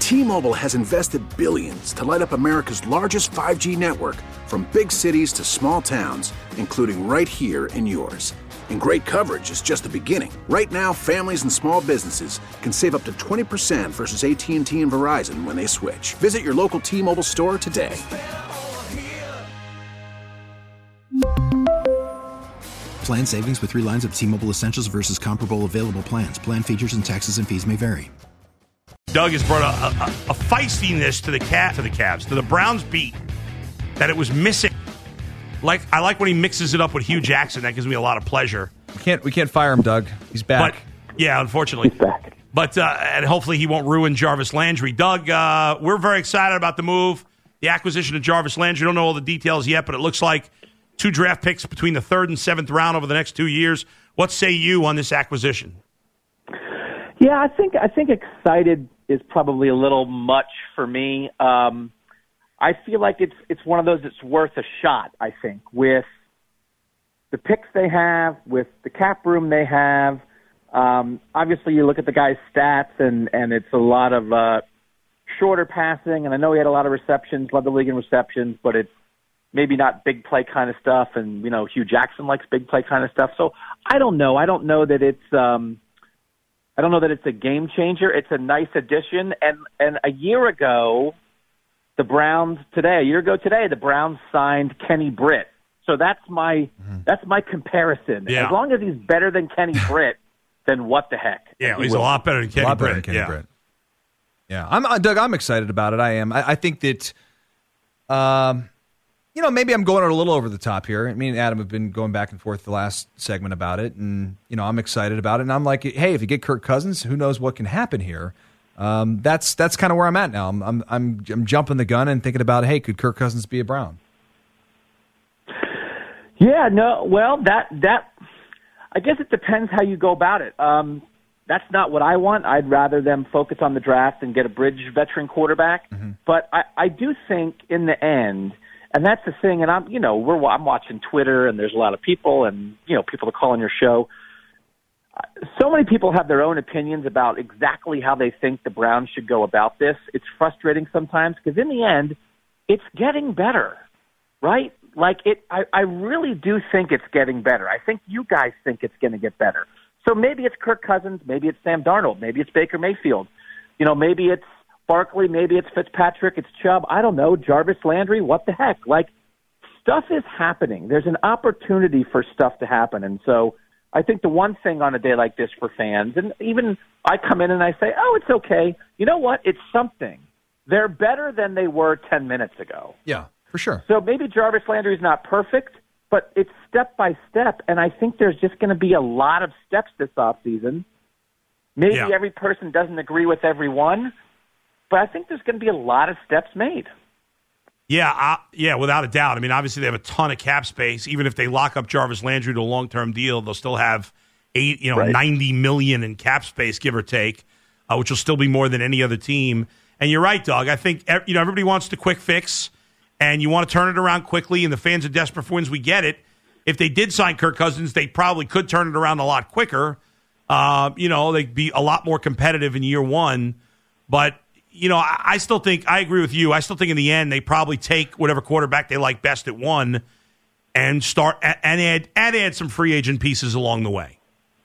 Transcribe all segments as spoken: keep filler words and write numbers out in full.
T-Mobile has invested billions to light up America's largest five G network, from big cities to small towns, including right here in yours. And great coverage is just the beginning. Right now, families and small businesses can save up to twenty percent versus A T and T and Verizon when they switch. Visit your local T-Mobile store today. Plan savings with three lines of T-Mobile Essentials versus comparable available plans. Plan features and taxes and fees may vary. Doug has brought a, a, a feistiness to the cat to the Cavs, to the Browns beat that it was missing. Like I like when he mixes it up with Hugh Jackson. That gives me a lot of pleasure. We can't we can't fire him, Doug. He's back. But, yeah, unfortunately. He's back. But uh, and hopefully he won't ruin Jarvis Landry. Doug, uh, we're very excited about the move, the acquisition of Jarvis Landry. Don't know all the details yet, but it looks like two draft picks between the third and seventh round over the next two years. What say you on this acquisition? Yeah, I think I think excited is probably a little much for me. Um, I feel like it's it's one of those that's worth a shot, I think, with the picks they have, with the cap room they have. Um, obviously, you look at the guy's stats, and, and it's a lot of uh, shorter passing, and I know he had a lot of receptions, led the league in receptions, but it's maybe not big play kind of stuff, and, you know, Hugh Jackson likes big play kind of stuff. So I don't know. I don't know that it's um, – I don't know that it's a game changer. It's a nice addition. And, and a year ago, the Browns today, a year ago today, the Browns signed Kenny Britt. So that's my mm-hmm. that's my comparison. Yeah. As long as he's better than Kenny Britt, then what the heck? Yeah, he he's will. a lot better than Kenny a lot Britt. Better than Kenny yeah. Britt. Yeah, I'm uh, Doug. I'm excited about it. I am. I, I think that, um, you know, maybe I'm going a little over the top here. Me and Adam have been going back and forth the last segment about it, and you know, I'm excited about it. And I'm like, hey, if you get Kirk Cousins, who knows what can happen here? Um, that's that's kind of where I'm at now. I'm, I'm I'm I'm jumping the gun and thinking about, hey, could Kirk Cousins be a Brown? Yeah, no. Well, that that I guess it depends how you go about it. Um, that's not what I want. I'd rather them focus on the draft and get a bridge veteran quarterback. Mm-hmm. But I, I do think in the end, and that's the thing. And I'm, you know, we're I'm watching Twitter, and there's a lot of people, and you know, people that call on your show. So many people have their own opinions about exactly how they think the Browns should go about this. It's frustrating sometimes because in the end, it's getting better, right? Like it, I, I really do think it's getting better. I think you guys think it's going to get better. So maybe it's Kirk Cousins, maybe it's Sam Darnold, maybe it's Baker Mayfield, you know, maybe it's Barkley, maybe it's Fitzpatrick, it's Chubb. I don't know, Jarvis Landry. What the heck? Like stuff is happening. There's an opportunity for stuff to happen, and so. I think the one thing on a day like this for fans, and even I come in and I say, oh, it's okay. You know what? It's something. They're better than they were ten minutes ago. Yeah, for sure. So maybe Jarvis Landry is not perfect, but it's step by step, and I think there's just going to be a lot of steps this offseason. Maybe yeah. every person doesn't agree with everyone, but I think there's going to be a lot of steps made. Yeah, uh, yeah, without a doubt. I mean, obviously they have a ton of cap space. Even if they lock up Jarvis Landry to a long-term deal, they'll still have eight, you know, right. ninety million in cap space, give or take, uh, which will still be more than any other team. And you're right, Doug. I think you know everybody wants the quick fix, and you want to turn it around quickly. And the fans are desperate for wins. We get it. If they did sign Kirk Cousins, they probably could turn it around a lot quicker. Uh, you know, they'd be a lot more competitive in year one, but. You know, I, I still think, I agree with you. I still think in the end, they probably take whatever quarterback they like best at one and start and add, and add some free agent pieces along the way.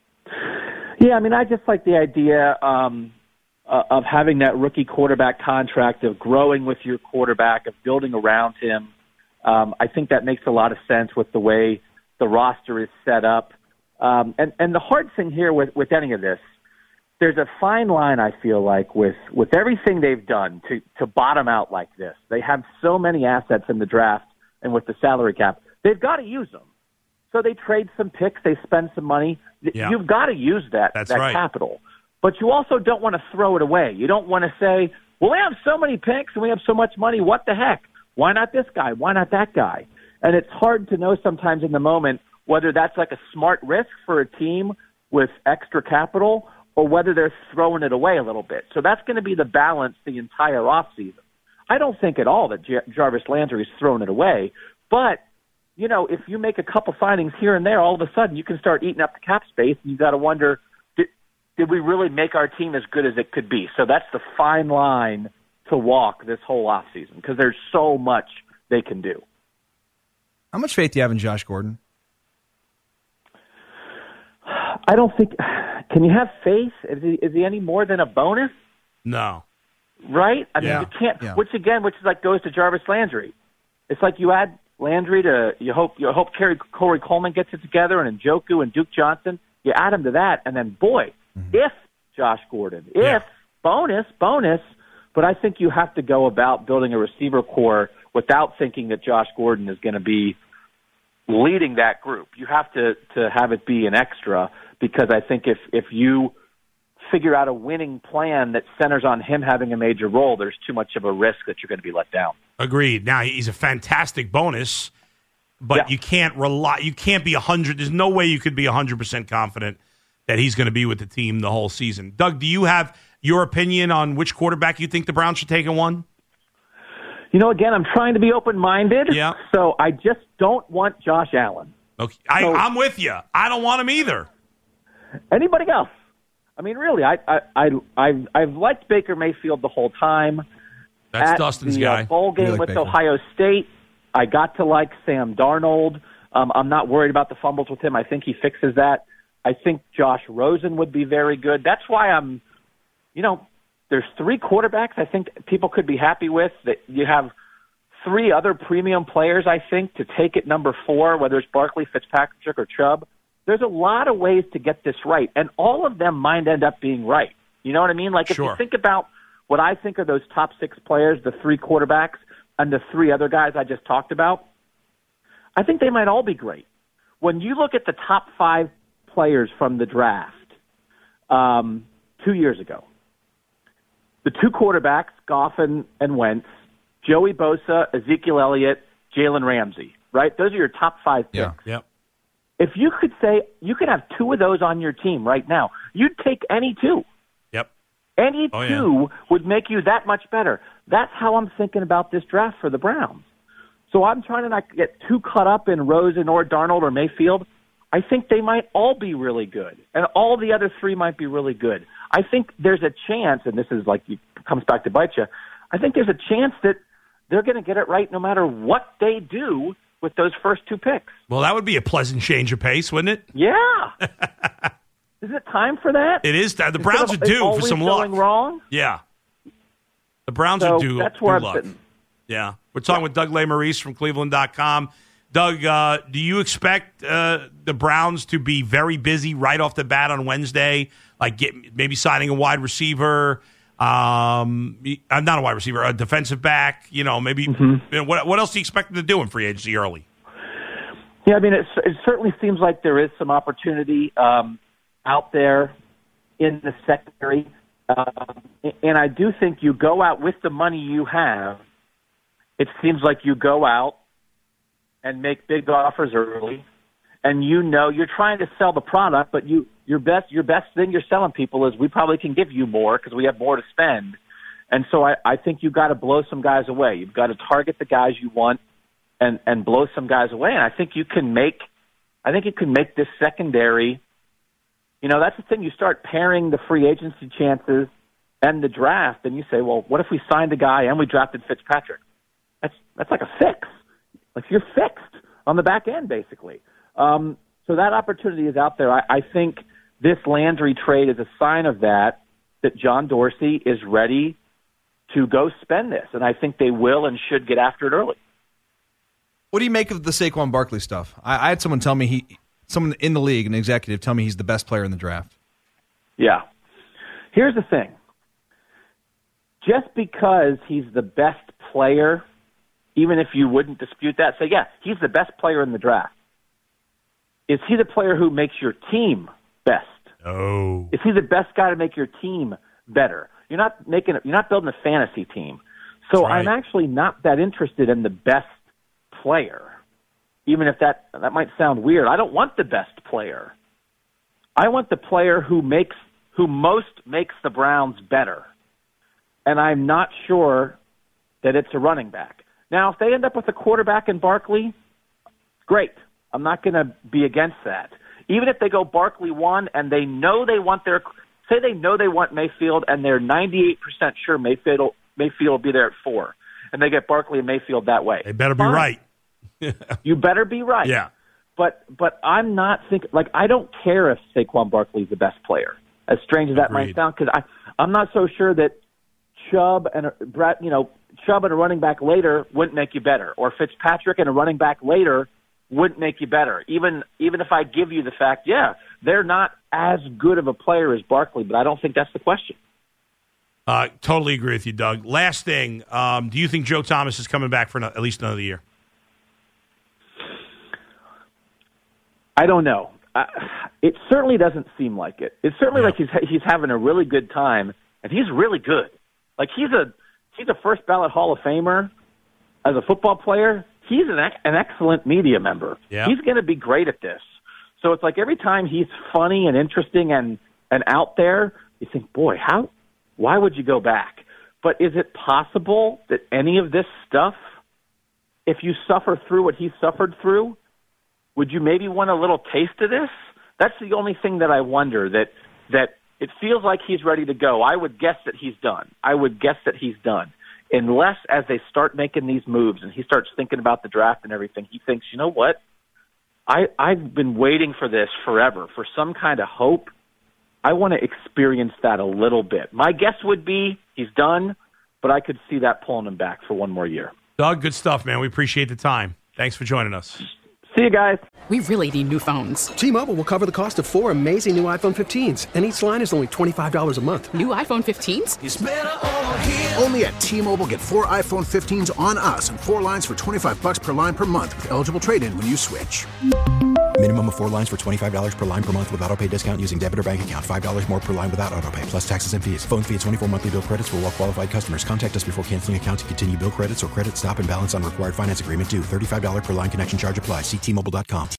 Yeah, I mean, I just like the idea um, uh, of having that rookie quarterback contract, of growing with your quarterback, of building around him. Um, I think that makes a lot of sense with the way the roster is set up. Um, and, and the hard thing here with, with any of this, there's a fine line, I feel like, with, with everything they've done to, to bottom out like this. They have so many assets in the draft and with the salary cap. They've got to use them. So they trade some picks. They spend some money. Yeah. You've got to use that, That's that right. capital. But you also don't want to throw it away. You don't want to say, well, we have so many picks and we have so much money. What the heck? Why not this guy? Why not that guy? And it's hard to know sometimes in the moment whether that's like a smart risk for a team with extra capital or whether they're throwing it away a little bit. So that's going to be the balance the entire offseason. I don't think at all that Jar- Jarvis Landry is throwing it away. But, you know, if you make a couple signings here and there, all of a sudden you can start eating up the cap space, and you got to wonder, did, did we really make our team as good as it could be? So that's the fine line to walk this whole offseason because there's so much they can do. How much faith do you have in Josh Gordon? I don't think – can you have faith? Is he, is he any more than a bonus? No. Right? I yeah. mean, you can't Yeah. – which, again, which is like goes to Jarvis Landry. It's like you add Landry to – you hope you hope Kerry, Corey Coleman gets it together and Njoku and Duke Johnson. You add them to that, and then, boy, mm-hmm. if Josh Gordon, if yeah. bonus, bonus. But I think you have to go about building a receiver core without thinking that Josh Gordon is going to be leading that group. You have to, to have it be an extra because I think if, if you figure out a winning plan that centers on him having a major role, there's too much of a risk that you're going to be let down. Agreed. Now, he's a fantastic bonus, but yeah. you can't rely. You can't be one hundred. There's no way you could be one hundred percent confident that he's going to be with the team the whole season. Doug, do you have your opinion on which quarterback you think the Browns should take in one? You know, again, I'm trying to be open-minded, yeah. so I just don't want Josh Allen. Okay, I, so, I'm with you. I don't want him either. Anybody else? I mean, really, I, I, I, I've, I've liked Baker Mayfield the whole time. That's At Dustin's the, guy. Uh, bowl game like with Baker. Ohio State, I got to like Sam Darnold. Um, I'm not worried about the fumbles with him. I think he fixes that. I think Josh Rosen would be very good. That's why I'm, you know, there's three quarterbacks I think people could be happy with. That you have three other premium players, I think, to take at number four, whether it's Barkley, Fitzpatrick, or Chubb. There's a lot of ways to get this right, and all of them might end up being right. You know what I mean? Like if Sure. you think about what I think are those top six players, the three quarterbacks, and the three other guys I just talked about, I think they might all be great. When you look at the top five players from the draft um, two years ago, the two quarterbacks, Goff and, and Wentz, Joey Bosa, Ezekiel Elliott, Jalen Ramsey, right? Those are your top five picks. Yeah. Yep. If you could say you could have two of those on your team right now, you'd take any two. Yep. Any Oh, two would make you that much better. That's how I'm thinking about this draft for the Browns. So I'm trying to not get too caught up in Rosen or Darnold or Mayfield. I think they might all be really good, and all the other three might be really good. I think there's a chance, and this is like it comes back to bite you, I think there's a chance that they're going to get it right no matter what they do with those first two picks. Well, that would be a pleasant change of pace, wouldn't it? Yeah. Isn't it time for that? It is. The Browns are Instead of due for always some luck. going wrong? Yeah. The Browns So are due. that's where due I'm luck. sitting. Yeah. We're talking with Doug Lesmerises from Cleveland dot com. Doug, uh, do you expect uh, the Browns to be very busy right off the bat on Wednesday? Like get, maybe signing a wide receiver, um, uh, not a wide receiver, a defensive back, you know, maybe Mm-hmm. you know, what, what else do you expect them to do in free agency early? Yeah, I mean, it, it certainly seems like there is some opportunity um, out there in the secondary. Um, and I do think you go out with the money you have. It seems like you go out and make big offers early, and you know you're trying to sell the product, but you your best your best thing you're selling people is we probably can give you more because we have more to spend. And so I, I think you've got to blow some guys away. You've got to target the guys you want and, and blow some guys away. And I think you can make I think you can make this secondary. You know, that's the thing. You start pairing the free agency chances and the draft, and you say, well, what if we signed a guy and we drafted Fitzpatrick? That's that's like a fix. Like you're fixed on the back end, basically. Um, so that opportunity is out there. I, I think this Landry trade is a sign of that, that John Dorsey is ready to go spend this. And I think they will and should get after it early. What do you make of the Saquon Barkley stuff? I, I had someone tell me, he, someone in the league, an executive, tell me he's the best player in the draft. Yeah. Here's the thing. Just because he's the best player, even if you wouldn't dispute that, say, yeah, he's the best player in the draft. Is he the player who makes your team best? Oh. Is he the best guy to make your team better? You're not making it, you're not building a fantasy team. So Right. I'm actually not that interested in the best player. Even if that that might sound weird. I don't want the best player. I want the player who makes who most makes the Browns better. And I'm not sure that it's a running back. Now, if they end up with a quarterback in Barkley, great. I'm not going to be against that. Even if they go Barkley one and they know they want their say they know they want Mayfield and they're ninety-eight percent sure Mayfield, Mayfield will be there at four, and they get Barkley and Mayfield that way. They better be Fine. right. You better be right. Yeah. But but I'm not thinking, like, I don't care if Saquon Barkley's the best player, as strange as that Agreed. might sound, because I'm not so sure that Chubb and a, Brett, you know, Chubb and a running back later wouldn't make you better, or Fitzpatrick and a running back later wouldn't make you better. Even even if I give you the fact, yeah, they're not as good of a player as Barkley, but I don't think that's the question. Uh, totally agree with you, Doug. Last thing, um, do you think Joe Thomas is coming back for no, at least another year? I don't know. Uh, it certainly doesn't seem like it. It's certainly Yeah. like he's he's having a really good time, and he's really good. Like he's a he's a first ballot Hall of Famer as a football player. He's an an excellent media member. Yeah. He's going to be great at this. So it's like every time he's funny and interesting and and out there, you think, boy, how why would you go back? But is it possible that any of this stuff, if you suffer through what he suffered through, would you maybe want a little taste of this? That's the only thing that I wonder, that that it feels like he's ready to go. I would guess that he's done. I would guess that he's done. Unless as they start making these moves and he starts thinking about the draft and everything, he thinks, you know what? I, I've been waiting for this forever, for some kind of hope. I want to experience that a little bit. My guess would be he's done, but I could see that pulling him back for one more year. Doug, good stuff, man. We appreciate the time. Thanks for joining us. See you guys. We really need new phones. T-Mobile will cover the cost of four amazing new iPhone fifteens, and each line is only twenty-five dollars a month. New iPhone fifteens? It's better over here. Only at T-Mobile, get four iPhone fifteens on us and four lines for twenty-five bucks per line per month with eligible trade-in when you switch. Minimum of four lines for twenty-five dollars per line per month with autopay discount using debit or bank account. five dollars more per line without autopay, plus taxes and fees. Phone fee at twenty-four monthly bill credits for well-qualified customers. Contact us before canceling account to continue bill credits or credit stop and balance on required finance agreement due. thirty-five dollars per line connection charge applies. See T Mobile dot com.